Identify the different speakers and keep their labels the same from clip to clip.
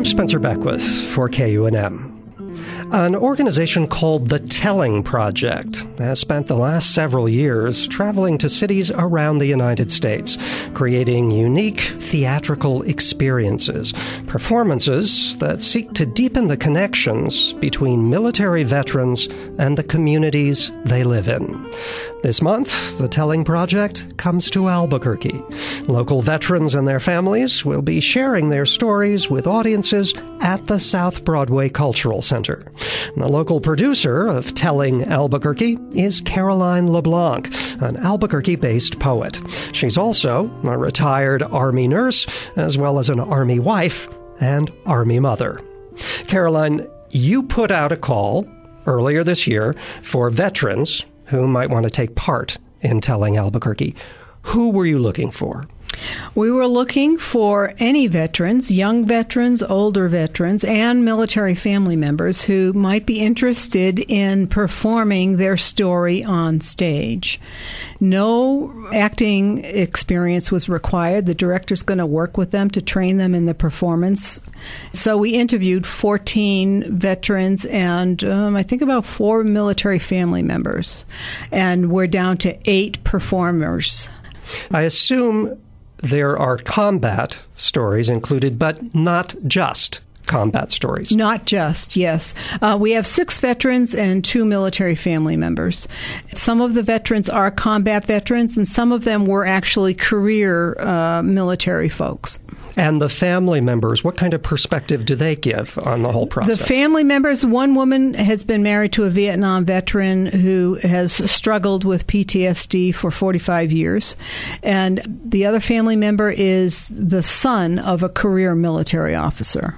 Speaker 1: I'm Spencer Beckwith for KUNM. An organization called The Telling Project has spent the last several years traveling to cities around the United States, creating unique theatrical experiences, performances that seek to deepen the connections between military veterans and the communities they live in. This month, The Telling Project comes to Albuquerque. Local veterans and their families will be sharing their stories with audiences at the South Broadway Cultural Center. The local producer of Telling Albuquerque is Caroline LeBlanc, an Albuquerque-based poet. She's also a retired Army nurse, as well as an Army wife and Army mother. Caroline, you put out a call earlier this year for veterans who might want to take part in Telling Albuquerque. Who were you looking for?
Speaker 2: We were looking for any veterans, young veterans, older veterans, and military family members who might be interested in performing their story on stage. No acting experience was required. The director's going to work with them to train them in the performance. So we interviewed 14 veterans and I think about 4 military family members. And we're down to 8 performers.
Speaker 1: I assume there are combat stories included, but not just combat stories.
Speaker 2: Not just, yes. We have 6 veterans and 2 military family members. Some of the veterans are combat veterans, and some of them were actually career military folks.
Speaker 1: And the family members, what kind of perspective do they give on the whole process?
Speaker 2: The family members, one woman has been married to a Vietnam veteran who has struggled with PTSD for 45 years. And the other family member is the son of a career military officer.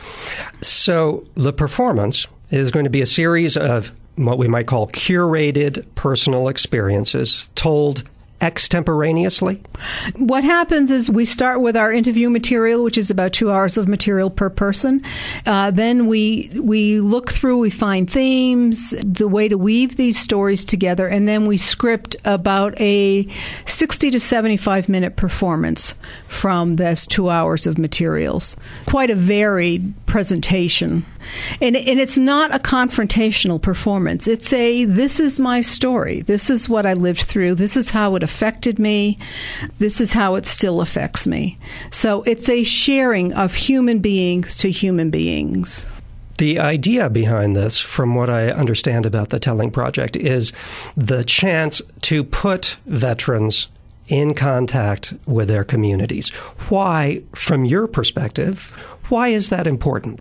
Speaker 2: So
Speaker 1: the performance is going to be a series of what we might call curated personal experiences told extemporaneously?
Speaker 2: What happens is we start with our interview material, which is about 2 hours of material per person. Then we look through, we find themes, the way to weave these stories together, and then we script about a 60 to 75-minute performance from those 2 hours of materials. Quite a varied presentation. And it's not a confrontational performance. It's this is my story. This is what I lived through. This is how it affected me. This is how it still affects me. So it's a sharing of human beings to human beings.
Speaker 1: The idea behind this, from what I understand about the Telling Project, is the chance to put veterans in contact with their communities. Why, from your perspective, why is that important?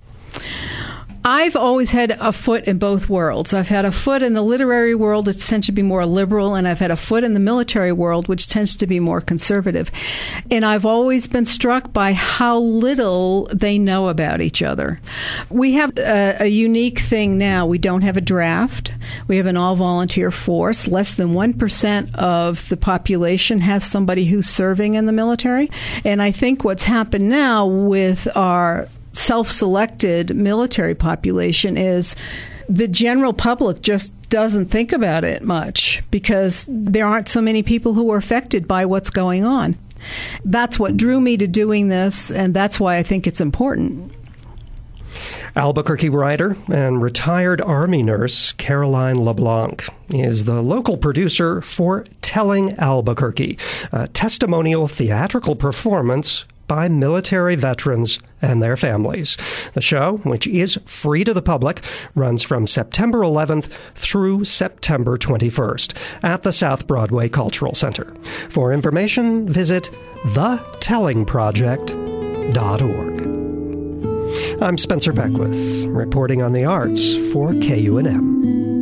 Speaker 2: I've always had a foot in both worlds. I've had a foot in the literary world, which tends to be more liberal, and I've had a foot in the military world, which tends to be more conservative. And I've always been struck by how little they know about each other. We have a unique thing now. We don't have a draft. We have an all-volunteer force. Less than 1% of the population has somebody who's serving in the military. And I think what's happened now with our self-selected military population is the general public just doesn't think about it much because there aren't so many people who are affected by what's going on. That's what drew me to doing this, and that's why I think it's important.
Speaker 1: Albuquerque writer and retired Army nurse Caroline LeBlanc is the local producer for Telling Albuquerque, a testimonial theatrical performance by military veterans and their families. The show, which is free to the public, runs from September 11th through September 21st at the South Broadway Cultural Center. For information, visit thetellingproject.org. I'm Spencer Beckwith, reporting on the arts for KUNM.